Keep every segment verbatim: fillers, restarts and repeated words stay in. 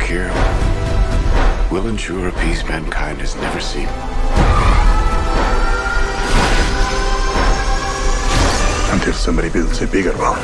here will ensure a peace mankind has never seen. Until somebody builds a bigger one.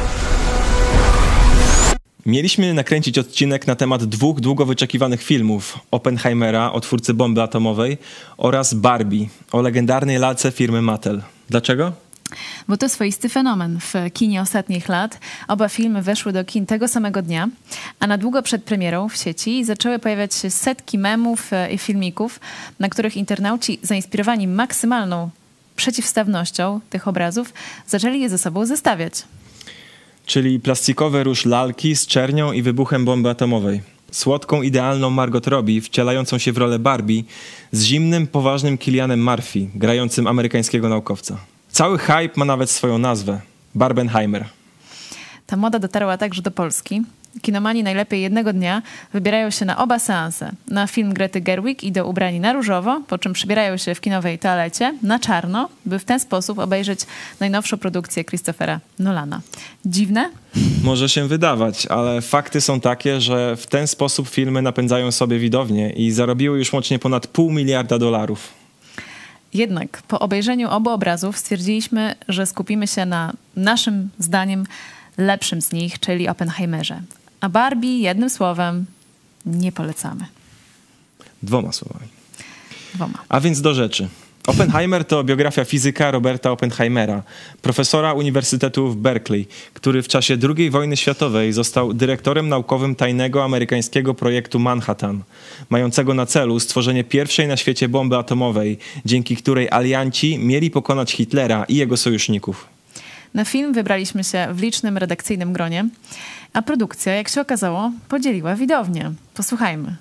Mieliśmy nakręcić odcinek na temat dwóch długo wyczekiwanych filmów. Oppenheimera o twórcy bomby atomowej oraz Barbie o legendarnej lalce firmy Mattel. Dlaczego? Bo to swoisty fenomen w kinie ostatnich lat. Oba filmy weszły do kin tego samego dnia, a na długo przed premierą w sieci zaczęły pojawiać się setki memów i filmików, na których internauci zainspirowani maksymalną przeciwstawnością tych obrazów zaczęli je ze sobą zestawiać. Czyli plastikowy róż lalki z czernią i wybuchem bomby atomowej. Słodką, idealną Margot Robbie, wcielającą się w rolę Barbie, z zimnym, poważnym Cillianem Murphy, grającym amerykańskiego naukowca. Cały hype ma nawet swoją nazwę – Barbenheimer. Ta moda dotarła także do Polski. Kinomani najlepiej jednego dnia wybierają się na oba seanse. Na film Grety Gerwig idą ubrani na różowo, po czym przybierają się w kinowej toalecie na czarno, by w ten sposób obejrzeć najnowszą produkcję Christophera Nolana. Dziwne? Może się wydawać, ale fakty są takie, że w ten sposób filmy napędzają sobie widownię i zarobiły już łącznie ponad pół miliarda dolarów. Jednak po obejrzeniu obu obrazów stwierdziliśmy, że skupimy się na naszym zdaniem lepszym z nich, czyli Oppenheimerze. A Barbie jednym słowem nie polecamy. Dwoma słowami. Dwoma. A więc do rzeczy. Oppenheimer to biografia fizyka Roberta Oppenheimera, profesora Uniwersytetu w Berkeley, który w czasie drugiej wojny światowej został dyrektorem naukowym tajnego amerykańskiego projektu Manhattan, mającego na celu stworzenie pierwszej na świecie bomby atomowej, dzięki której alianci mieli pokonać Hitlera i jego sojuszników. Na film wybraliśmy się w licznym redakcyjnym gronie, a produkcja, jak się okazało, podzieliła widownię. Posłuchajmy.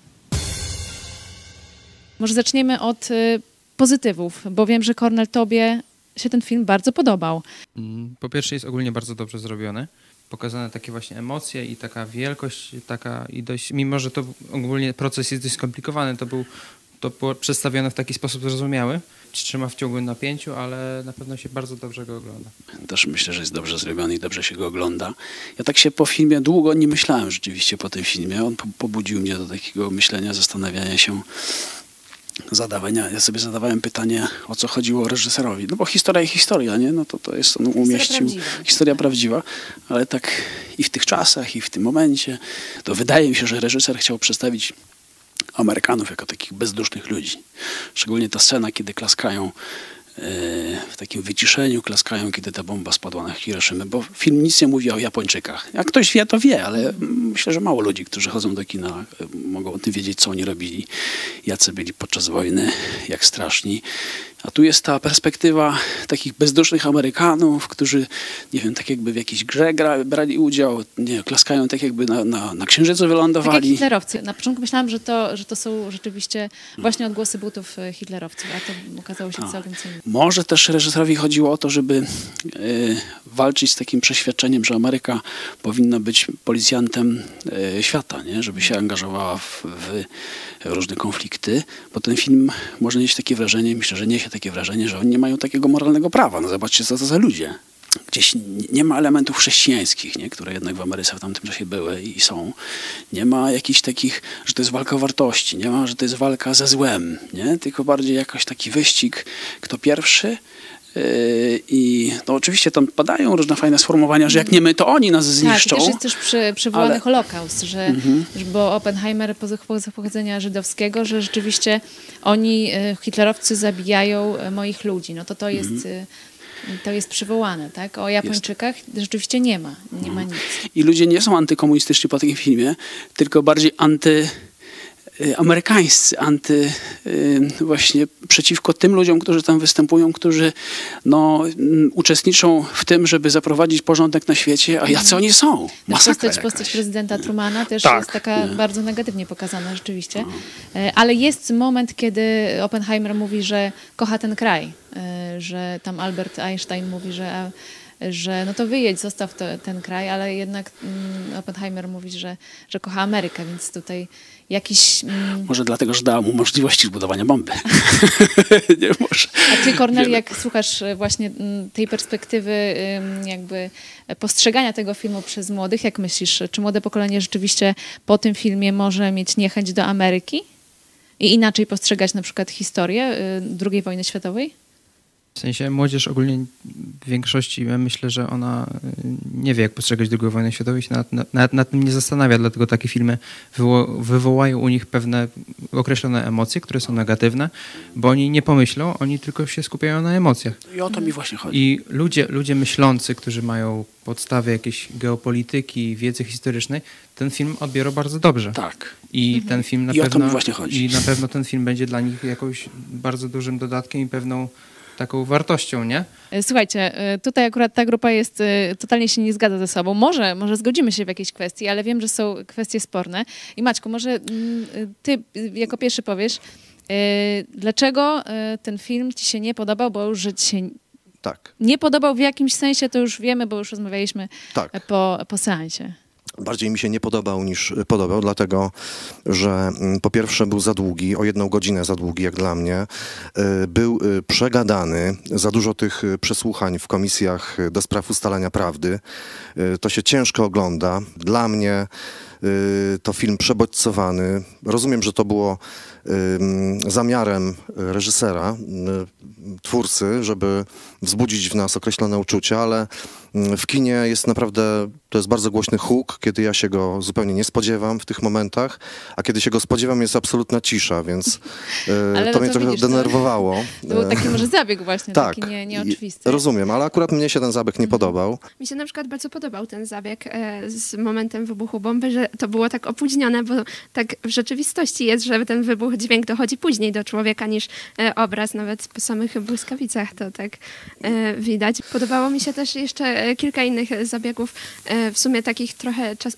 Może zaczniemy od y, pozytywów, bo wiem, że Kornel, tobie się ten film bardzo podobał. Po pierwsze jest ogólnie bardzo dobrze zrobiony. Pokazane takie właśnie emocje i taka wielkość, taka i dość, mimo że to ogólnie proces jest dość skomplikowany, to był to było przedstawione w taki sposób zrozumiały. Trzyma w ciągłym napięciu, ale na pewno się bardzo dobrze go ogląda. Też myślę, że jest dobrze zrobiony i dobrze się go ogląda. Ja tak się po filmie długo nie myślałem rzeczywiście po tym filmie. On pobudził mnie do takiego myślenia, zastanawiania się, zadawania. Ja sobie zadawałem pytanie, o co chodziło reżyserowi. No bo historia i historia, nie? No to to jest, on umieścił. Historia prawdziwa. Historia prawdziwa, ale tak i w tych czasach, i w tym momencie, to wydaje mi się, że reżyser chciał przedstawić Amerykanów jako takich bezdusznych ludzi. Szczególnie ta scena, kiedy klaskają w takim wyciszeniu, klaskają, kiedy ta bomba spadła na Hiroszymę, bo film nic nie mówi o Japończykach. Jak ktoś wie, to wie, ale myślę, że mało ludzi, którzy chodzą do kina, mogą o tym wiedzieć, co oni robili, jacy byli podczas wojny, jak straszni. A tu jest ta perspektywa takich bezdusznych Amerykanów, którzy, nie wiem, tak jakby w jakiejś grze gra, brali udział, nie, klaskają tak jakby na, na, na Księżycu wylądowali. Tak jak hitlerowcy. Na początku myślałam, że to, że to są rzeczywiście właśnie odgłosy butów hitlerowców, a to okazało się całkiem co innego. Może też reżyserowi chodziło o to, żeby y, walczyć z takim przeświadczeniem, że Ameryka powinna być policjantem y, świata, nie? Żeby się angażowała w, w różne konflikty, bo ten film może nieść takie wrażenie, myślę, że niesie takie wrażenie, że oni nie mają takiego moralnego prawa. No zobaczcie, co to za ludzie. Gdzieś nie ma elementów chrześcijańskich, nie? Które jednak w Ameryce w tamtym czasie były i są. Nie ma jakichś takich, że to jest walka o wartości, nie ma, że to jest walka ze złem, nie? Tylko bardziej jakiś taki wyścig, kto pierwszy. I no oczywiście tam padają różne fajne sformułowania, że jak nie my, to oni nas zniszczą. Tak, i też jest też przy, przywołany ale... Holokaust, że, mhm. bo Oppenheimer z pochodzenia żydowskiego, że rzeczywiście oni, hitlerowcy, zabijają moich ludzi. No to to jest, mhm. to jest przywołane, tak? O Japończykach jest. Rzeczywiście nie ma, nie ma nic. I ludzie nie są antykomunistyczni po tym filmie, tylko bardziej anty... amerykańscy, anty właśnie przeciwko tym ludziom, którzy tam występują, którzy no, uczestniczą w tym, żeby zaprowadzić porządek na świecie, a jacy oni są? Masakra postać, postać prezydenta Trumana też tak, jest taka nie. bardzo negatywnie pokazana rzeczywiście. Ale jest moment, kiedy Oppenheimer mówi, że kocha ten kraj, że tam Albert Einstein mówi, że że no to wyjedź, zostaw to, ten kraj, ale jednak mm, Oppenheimer mówi, że, że kocha Amerykę, więc tutaj jakiś... Mm... Może dlatego, że dała mu możliwości zbudowania bomby. Nie może. A ty, Kornel, jak słuchasz właśnie tej perspektywy jakby postrzegania tego filmu przez młodych, jak myślisz, czy młode pokolenie rzeczywiście po tym filmie może mieć niechęć do Ameryki i inaczej postrzegać na przykład historię drugiej wojny światowej? W sensie młodzież ogólnie w większości, ja myślę, że ona nie wie, jak postrzegać drugą wojnę światową i się nad, nad, nad tym nie zastanawia, dlatego takie filmy wywo wywołają u nich pewne określone emocje, które są negatywne, bo oni nie pomyślą, oni tylko się skupiają na emocjach. I o to mi właśnie chodzi. I ludzie, ludzie myślący, którzy mają podstawy jakiejś geopolityki, wiedzy historycznej, ten film odbiorą bardzo dobrze. Tak. I mhm. ten film na I pewno, o to mi właśnie chodzi. I na pewno ten film będzie dla nich jakąś bardzo dużym dodatkiem i pewną taką wartością, nie? Słuchajcie, tutaj akurat ta grupa jest, totalnie się nie zgadza ze sobą. Może, może zgodzimy się w jakiejś kwestii, ale wiem, że są kwestie sporne. I Maćku, może ty jako pierwszy powiesz, dlaczego ten film ci się nie podobał, bo już, że ci się tak. nie podobał w jakimś sensie, to już wiemy, bo już rozmawialiśmy tak. po, po seansie. Bardziej mi się nie podobał niż podobał, dlatego że po pierwsze był za długi, o jedną godzinę za długi jak dla mnie. Był przegadany, za dużo tych przesłuchań w komisjach do spraw ustalania prawdy. To się ciężko ogląda. Dla mnie to film przebodźcowany. Rozumiem, że to było zamiarem reżysera, twórcy, żeby wzbudzić w nas określone uczucia, ale w kinie jest naprawdę, to jest bardzo głośny huk, kiedy ja się go zupełnie nie spodziewam w tych momentach, a kiedy się go spodziewam, jest absolutna cisza, więc to mnie to trochę widzisz, denerwowało. To, to był taki może zabieg właśnie, tak, taki nie, nieoczywisty. Rozumiem, ale akurat mnie się ten zabieg nie podobał. Mi się na przykład bardzo podobał ten zabieg e, z momentem wybuchu bomby, że to było tak opóźnione, bo tak w rzeczywistości jest, że ten wybuch, dźwięk dochodzi później do człowieka niż e, obraz, nawet po samych błyskawicach to tak e, widać. Podobało mi się też jeszcze kilka innych zabiegów, w sumie takich trochę czas,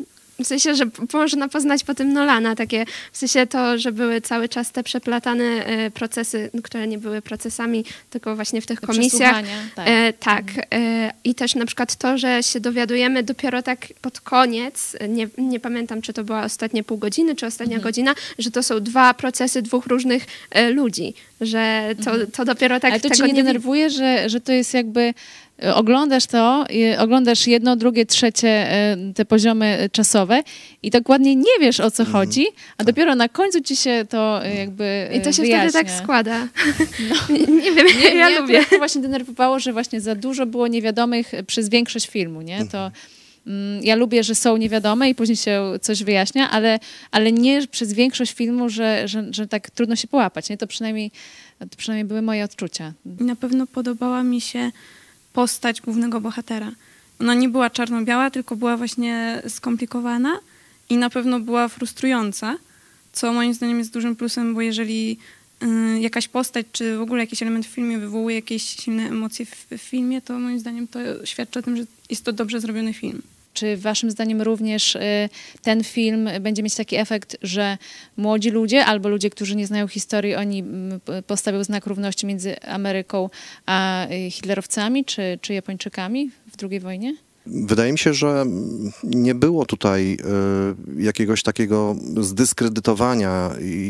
w sensie, że można poznać po tym Nolana, takie w sensie to, że były cały czas te przeplatane procesy, które nie były procesami, tylko właśnie w tych te komisjach. Tak, e, tak. E, i też na przykład to, że się dowiadujemy dopiero tak pod koniec, nie, nie pamiętam, czy to była ostatnie pół godziny, czy ostatnia mhm. godzina, że to są dwa procesy dwóch różnych e, ludzi, że to, to dopiero tak... Ale to tego cię nie nie denerwuje, że, że to jest jakby... Oglądasz to, oglądasz jedno, drugie, trzecie te poziomy czasowe i dokładnie nie wiesz, o co mm, chodzi, a tak. dopiero na końcu ci się to jakby I to się wyjaśnia. wtedy tak składa. No. nie, nie wiem, nie, ja nie, lubię. To właśnie denerwowało, że właśnie za dużo było niewiadomych przez większość filmu, nie? To mm, ja lubię, że są niewiadome i później się coś wyjaśnia, ale, ale nie przez większość filmu, że, że, że tak trudno się połapać, nie? To przynajmniej, to przynajmniej były moje odczucia. Na pewno podobała mi się postać głównego bohatera. Ona nie była czarno-biała, tylko była właśnie skomplikowana i na pewno była frustrująca, co moim zdaniem jest dużym plusem, bo jeżeli y, jakaś postać, czy w ogóle jakiś element w filmie wywołuje jakieś silne emocje w, w filmie, to moim zdaniem to świadczy o tym, że jest to dobrze zrobiony film. Czy waszym zdaniem również y, ten film będzie mieć taki efekt, że młodzi ludzie albo ludzie, którzy nie znają historii, oni y, postawią znak równości między Ameryką a y, hitlerowcami czy, czy Japończykami w drugiej wojnie? Wydaje mi się, że nie było tutaj y, jakiegoś takiego zdyskredytowania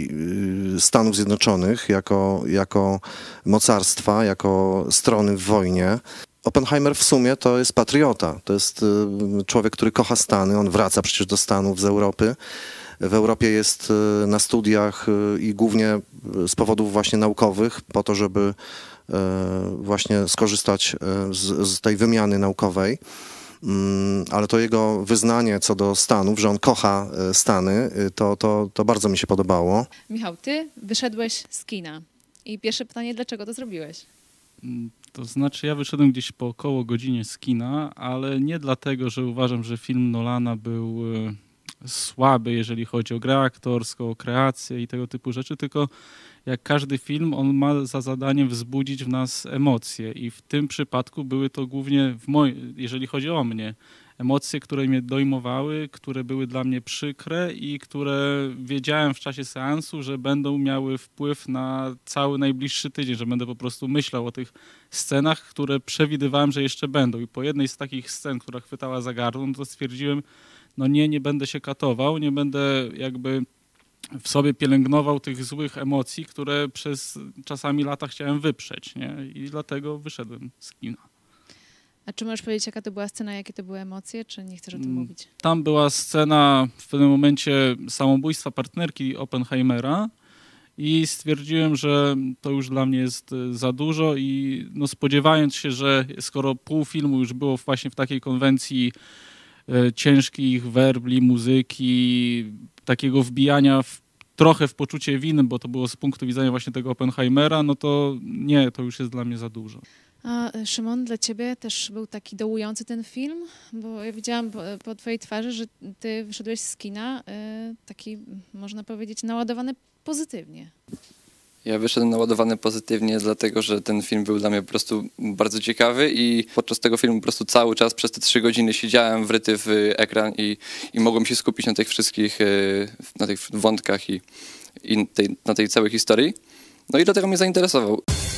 y, Stanów Zjednoczonych jako, jako mocarstwa, jako strony w wojnie. Oppenheimer w sumie to jest patriota, to jest człowiek, który kocha Stany, on wraca przecież do Stanów z Europy. W Europie jest na studiach i głównie z powodów właśnie naukowych, po to, żeby właśnie skorzystać z, z tej wymiany naukowej. Ale to jego wyznanie co do Stanów, że on kocha Stany, to, to, to bardzo mi się podobało. Michał, ty wyszedłeś z kina i pierwsze pytanie, dlaczego to zrobiłeś? To znaczy, ja wyszedłem gdzieś po około godzinie z kina, ale nie dlatego, że uważam, że film Nolana był słaby, jeżeli chodzi o grę aktorską, o kreację i tego typu rzeczy, tylko jak każdy film, on ma za zadanie wzbudzić w nas emocje i w tym przypadku były to głównie, w moj, jeżeli chodzi o mnie, emocje, które mnie dojmowały, które były dla mnie przykre i które wiedziałem w czasie seansu, że będą miały wpływ na cały najbliższy tydzień, że będę po prostu myślał o tych scenach, które przewidywałem, że jeszcze będą. I po jednej z takich scen, która chwytała za gardło, no to stwierdziłem, no nie, nie będę się katował, nie będę jakby w sobie pielęgnował tych złych emocji, które przez czasami lata chciałem wyprzeć, nie? I dlatego wyszedłem z kina. A czy możesz powiedzieć, jaka to była scena, jakie to były emocje, czy nie chcesz o tym mówić? Tam była scena w pewnym momencie samobójstwa partnerki Oppenheimera i stwierdziłem, że to już dla mnie jest za dużo i no spodziewając się, że skoro pół filmu już było właśnie w takiej konwencji e, ciężkich werbli, muzyki, takiego wbijania w, trochę w poczucie winy, bo to było z punktu widzenia właśnie tego Oppenheimera, no to nie, to już jest dla mnie za dużo. A Szymon, dla ciebie też był taki dołujący ten film? Bo ja widziałam po, po twojej twarzy, że ty wyszedłeś z kina y, taki, można powiedzieć, naładowany pozytywnie. Ja wyszedłem naładowany pozytywnie, dlatego że ten film był dla mnie po prostu bardzo ciekawy i podczas tego filmu po prostu cały czas przez te trzy godziny siedziałem wryty w ekran i, i mogłem się skupić na tych wszystkich, na tych wątkach i, i tej, na tej całej historii. No i dlatego mnie zainteresował.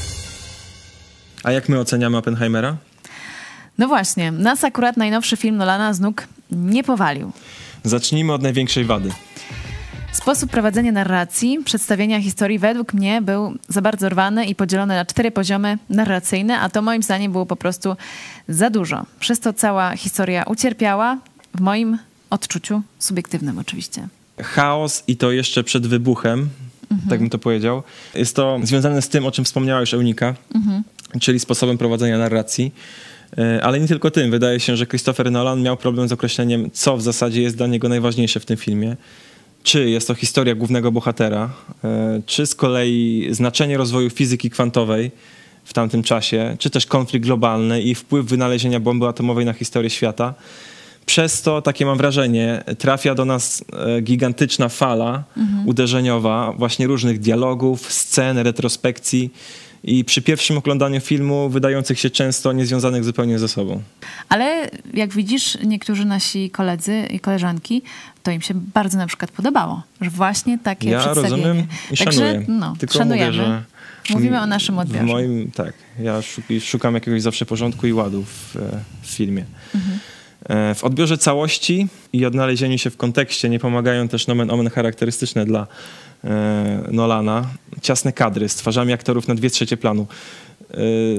A jak my oceniamy Oppenheimera? No właśnie, nas akurat najnowszy film Nolana z nóg nie powalił. Zacznijmy od największej wady. Sposób prowadzenia narracji, przedstawienia historii według mnie był za bardzo rwany i podzielony na cztery poziomy narracyjne, a to moim zdaniem było po prostu za dużo. Przez to cała historia ucierpiała, w moim odczuciu subiektywnym oczywiście. Chaos i to jeszcze przed wybuchem, mhm. tak bym to powiedział. Jest to związane z tym, o czym wspomniała już Eunika, mhm. czyli sposobem prowadzenia narracji. Ale nie tylko tym. Wydaje się, że Christopher Nolan miał problem z określeniem, co w zasadzie jest dla niego najważniejsze w tym filmie. Czy jest to historia głównego bohatera, czy z kolei znaczenie rozwoju fizyki kwantowej w tamtym czasie, czy też konflikt globalny i wpływ wynalezienia bomby atomowej na historię świata. Przez to, takie mam wrażenie, trafia do nas gigantyczna fala mhm. uderzeniowa właśnie różnych dialogów, scen, retrospekcji i przy pierwszym oglądaniu filmu wydających się często niezwiązanych zupełnie ze sobą. Ale jak widzisz, niektórzy nasi koledzy i koleżanki, to im się bardzo na przykład podobało, że właśnie takie ja przedstawienie. Ja rozumiem i Także, szanuję. No, Tylko szanujemy. mówię, że Mówimy o naszym odbiorze. W moim, tak, ja szukam jakiegoś zawsze porządku i ładu w, w filmie. Mhm. W odbiorze całości i odnalezieniu się w kontekście nie pomagają też nomen omen charakterystyczne dla e, Nolana. Ciasne kadry z twarzami aktorów na dwie trzecie planu. E,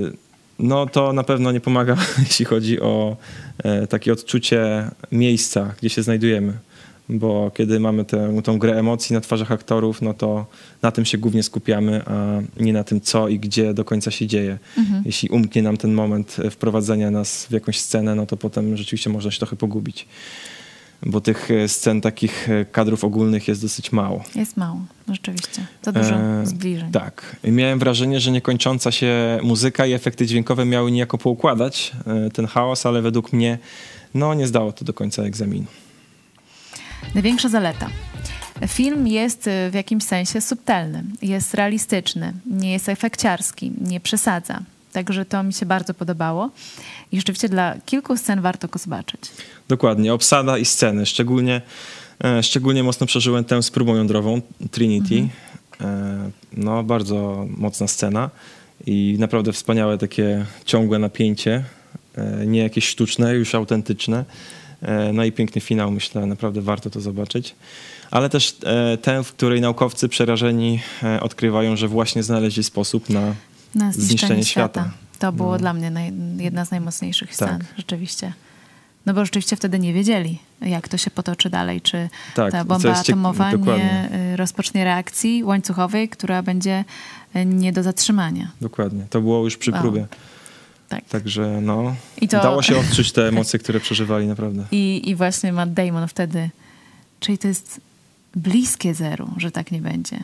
no to na pewno nie pomaga, jeśli chodzi o e, takie odczucie miejsca, gdzie się znajdujemy. Bo kiedy mamy tę, tą grę emocji na twarzach aktorów, no to na tym się głównie skupiamy, a nie na tym, co i gdzie do końca się dzieje. Mhm. Jeśli umknie nam ten moment wprowadzenia nas w jakąś scenę, no to potem rzeczywiście można się trochę pogubić. Bo tych scen, takich kadrów ogólnych jest dosyć mało. Jest mało, rzeczywiście. Za dużo e, zbliżeń. Tak. I miałem wrażenie, że niekończąca się muzyka i efekty dźwiękowe miały niejako poukładać e, ten chaos, ale według mnie no, nie zdało to do końca egzaminu. Największa zaleta. Film jest w jakimś sensie subtelny, jest realistyczny, nie jest efekciarski, nie przesadza. Także to mi się bardzo podobało i rzeczywiście dla kilku scen warto go zobaczyć. Dokładnie, obsada i sceny. Szczególnie, e, szczególnie mocno przeżyłem tę z próbą jądrową, Trinity. Mhm. E, no, bardzo mocna scena i naprawdę wspaniałe takie ciągłe napięcie. E, nie jakieś sztuczne, już autentyczne. No i piękny finał, myślę, naprawdę warto to zobaczyć. Ale też e, ten, w której naukowcy przerażeni e, odkrywają, że właśnie znaleźli sposób na, na zniszczenie, zniszczenie świata. świata. To było no. dla mnie naj, jedna z najmocniejszych scen, tak. rzeczywiście. No bo rzeczywiście wtedy nie wiedzieli, jak to się potoczy dalej, czy tak, ta bomba atomowa nie rozpocznie reakcji łańcuchowej, która będzie nie do zatrzymania. Dokładnie, to było już przy wow. próbie. Tak. Także no, I to... dało się odczuć te emocje, które przeżywali naprawdę. I, I właśnie Matt Damon wtedy, czyli to jest bliskie zeru, że tak nie będzie.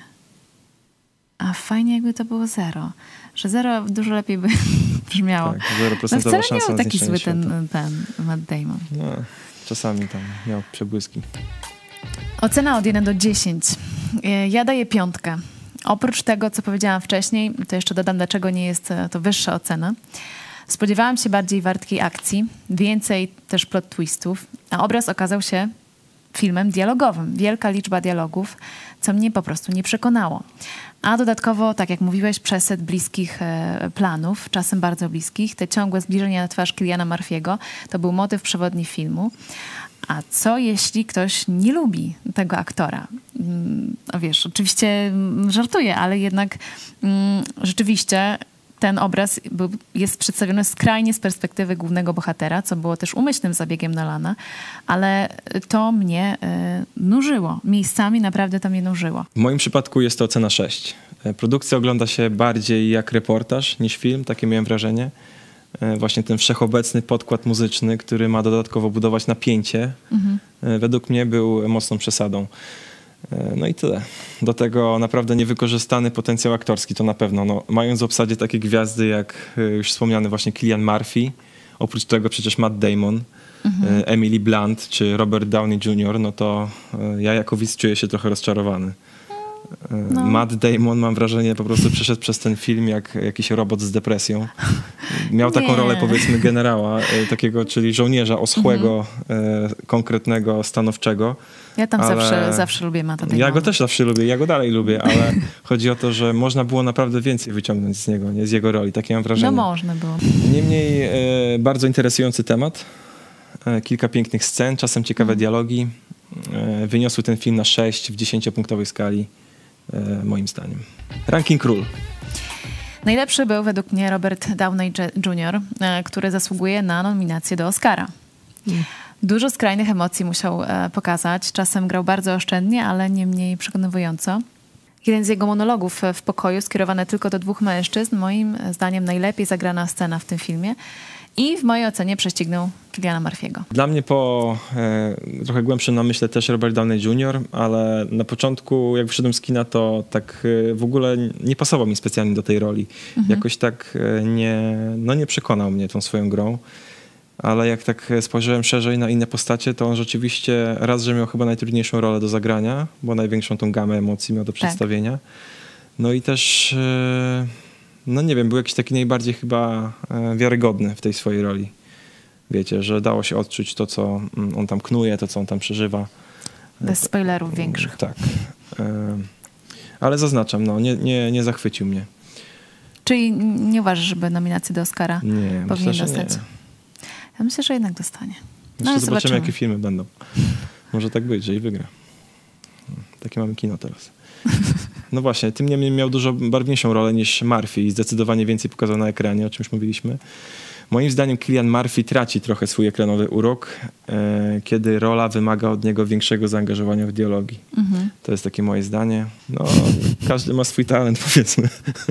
A fajnie jakby to było zero. Że zero dużo lepiej by brzmiało. Tak, zero procent no wcale nie był taki zły ten, ten Matt Damon. No, czasami tam miał przebłyski. Ocena od jeden do dziesięciu. Ja daję piątkę. Oprócz tego, co powiedziałam wcześniej, to jeszcze dodam, dlaczego nie jest to wyższa ocena. Spodziewałam się bardziej wartkiej akcji, więcej też plot twistów, a obraz okazał się filmem dialogowym. Wielka liczba dialogów, co mnie po prostu nie przekonało. A dodatkowo, tak jak mówiłeś, przesyt bliskich e, planów, czasem bardzo bliskich, te ciągłe zbliżenia na twarz Cillana Murphy'ego, to był motyw przewodni filmu. A co jeśli ktoś nie lubi tego aktora? Mm, wiesz, oczywiście żartuję, ale jednak mm, rzeczywiście ten obraz był, jest przedstawiony skrajnie z perspektywy głównego bohatera, co było też umyślnym zabiegiem Nolana, ale to mnie y, nużyło. Miejscami naprawdę to mnie nużyło. W moim przypadku jest to ocena sześć. Produkcja ogląda się bardziej jak reportaż niż film, takie miałem wrażenie. Właśnie ten wszechobecny podkład muzyczny, który ma dodatkowo budować napięcie, mhm. według mnie był mocną przesadą. No i tyle. Do tego naprawdę niewykorzystany potencjał aktorski, to na pewno. No, mając w obsadzie takie gwiazdy jak już wspomniany właśnie Cillian Murphy, oprócz tego przecież Matt Damon, mhm. Emily Blunt czy Robert Downey junior, no to ja jako widz czuję się trochę rozczarowany. No. Matt Damon, mam wrażenie, po prostu przeszedł przez ten film jak jakiś robot z depresją. Miał taką Nie. rolę, powiedzmy, generała, takiego, czyli żołnierza oschłego, mhm. e, konkretnego, stanowczego. Ja tam ale... zawsze, zawsze lubię Matta Damona. Ja go też zawsze lubię, ja go dalej lubię, ale chodzi o to, że można było naprawdę więcej wyciągnąć z niego, nie z jego roli. Takie mam wrażenie. No można było. Niemniej e, bardzo interesujący temat. E, kilka pięknych scen, czasem ciekawe mhm. dialogi. E, wyniosły ten film na sześć w dziesięciopunktowej skali. Moim zdaniem. Ranking ról. Najlepszy był według mnie Robert Downey junior, który zasługuje na nominację do Oscara. Mm. Dużo skrajnych emocji musiał pokazać. Czasem grał bardzo oszczędnie, ale nie mniej przekonywująco. Jeden z jego monologów w pokoju, skierowany tylko do dwóch mężczyzn, moim zdaniem najlepiej zagrana scena w tym filmie. I w mojej ocenie prześcignął Cillana Murphy'ego. Dla mnie po e, trochę głębszym namyśle też Robert Downey junior, ale na początku jak wyszedłem z kina, to tak e, w ogóle nie pasował mi specjalnie do tej roli. Mhm. Jakoś tak e, nie, no nie przekonał mnie tą swoją grą. Ale jak tak spojrzałem szerzej na inne postacie, to on rzeczywiście raz, że miał chyba najtrudniejszą rolę do zagrania, bo największą tą gamę emocji miał do przedstawienia. Tak. No i też... E, no nie wiem, był jakiś taki najbardziej chyba wiarygodny w tej swojej roli. Wiecie, że dało się odczuć to, co on tam knuje, to, co on tam przeżywa. Bez spoilerów większych. Tak. Ale zaznaczam, no, nie, nie, nie zachwycił mnie. Czyli nie uważasz, żeby nominację do Oscara nie, powinien myślę, dostać? Nie. Ja myślę, że jednak dostanie. No, zobaczymy, zobaczymy, jakie filmy będą. Może tak być, że i wygra. Takie mamy kino teraz. No właśnie, tym niemniej miał dużo barwniejszą rolę niż Murphy i zdecydowanie więcej pokazał na ekranie, o czymś mówiliśmy. Moim zdaniem Cillian Murphy traci trochę swój ekranowy urok, e, kiedy rola wymaga od niego większego zaangażowania w dialogi. Mhm. To jest takie moje zdanie. No, każdy ma swój talent, powiedzmy.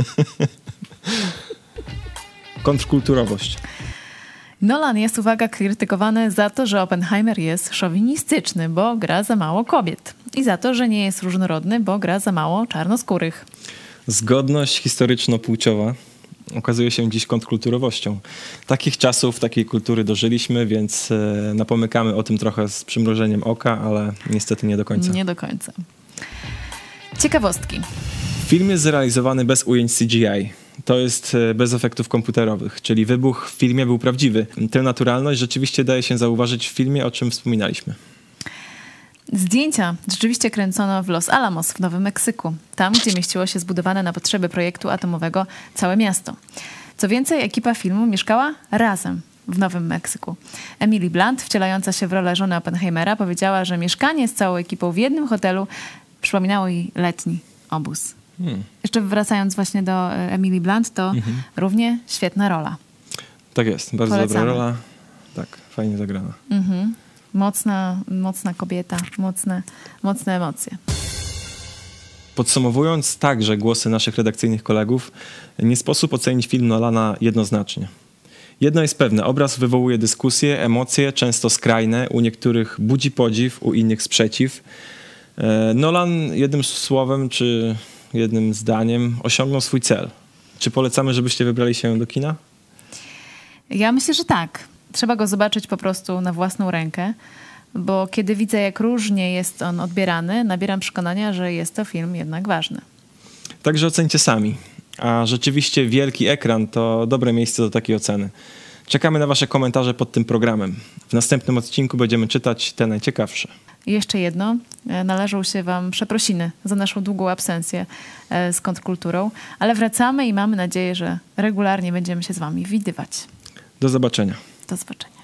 Kontrkulturowość. Nolan jest, uwaga, krytykowany za to, że Oppenheimer jest szowinistyczny, bo gra za mało kobiet. I za to, że nie jest różnorodny, bo gra za mało czarnoskórych. Zgodność historyczno-płciowa okazuje się dziś kontrkulturowością. Takich czasów, takiej kultury dożyliśmy, więc e, napomykamy o tym trochę z przymrużeniem oka, ale niestety nie do końca. Nie do końca. Ciekawostki. Film jest zrealizowany bez ujęć C G I. To jest bez efektów komputerowych, czyli wybuch w filmie był prawdziwy. Tę naturalność rzeczywiście daje się zauważyć w filmie, o czym wspominaliśmy. Zdjęcia rzeczywiście kręcono w Los Alamos w Nowym Meksyku, tam gdzie mieściło się zbudowane na potrzeby projektu atomowego całe miasto. Co więcej, ekipa filmu mieszkała razem w Nowym Meksyku. Emily Blunt, wcielająca się w rolę żony Oppenheimera, powiedziała, że mieszkanie z całą ekipą w jednym hotelu przypominało jej letni obóz. Hmm. Jeszcze wracając właśnie do Emily Blunt, to mhm. równie świetna rola. Tak jest, bardzo Polecamy. Dobra rola. Tak, fajnie zagrana. Mhm. Mocna, mocna kobieta, mocne, mocne emocje. Podsumowując także głosy naszych redakcyjnych kolegów, nie sposób ocenić film Nolana jednoznacznie. Jedno jest pewne, obraz wywołuje dyskusje, emocje, często skrajne, u niektórych budzi podziw, u innych sprzeciw. Nolan jednym słowem czy jednym zdaniem osiągnął swój cel. Czy polecamy, żebyście wybrali się do kina? Ja myślę, że tak. Trzeba go zobaczyć po prostu na własną rękę, bo kiedy widzę, jak różnie jest on odbierany, nabieram przekonania, że jest to film jednak ważny. Także ocencie sami. A rzeczywiście wielki ekran to dobre miejsce do takiej oceny. Czekamy na wasze komentarze pod tym programem. W następnym odcinku będziemy czytać te najciekawsze. I jeszcze jedno. Należą się wam przeprosiny za naszą długą absencję z Kontrkulturą, ale wracamy i mamy nadzieję, że regularnie będziemy się z wami widywać. Do zobaczenia. Do zobaczenia.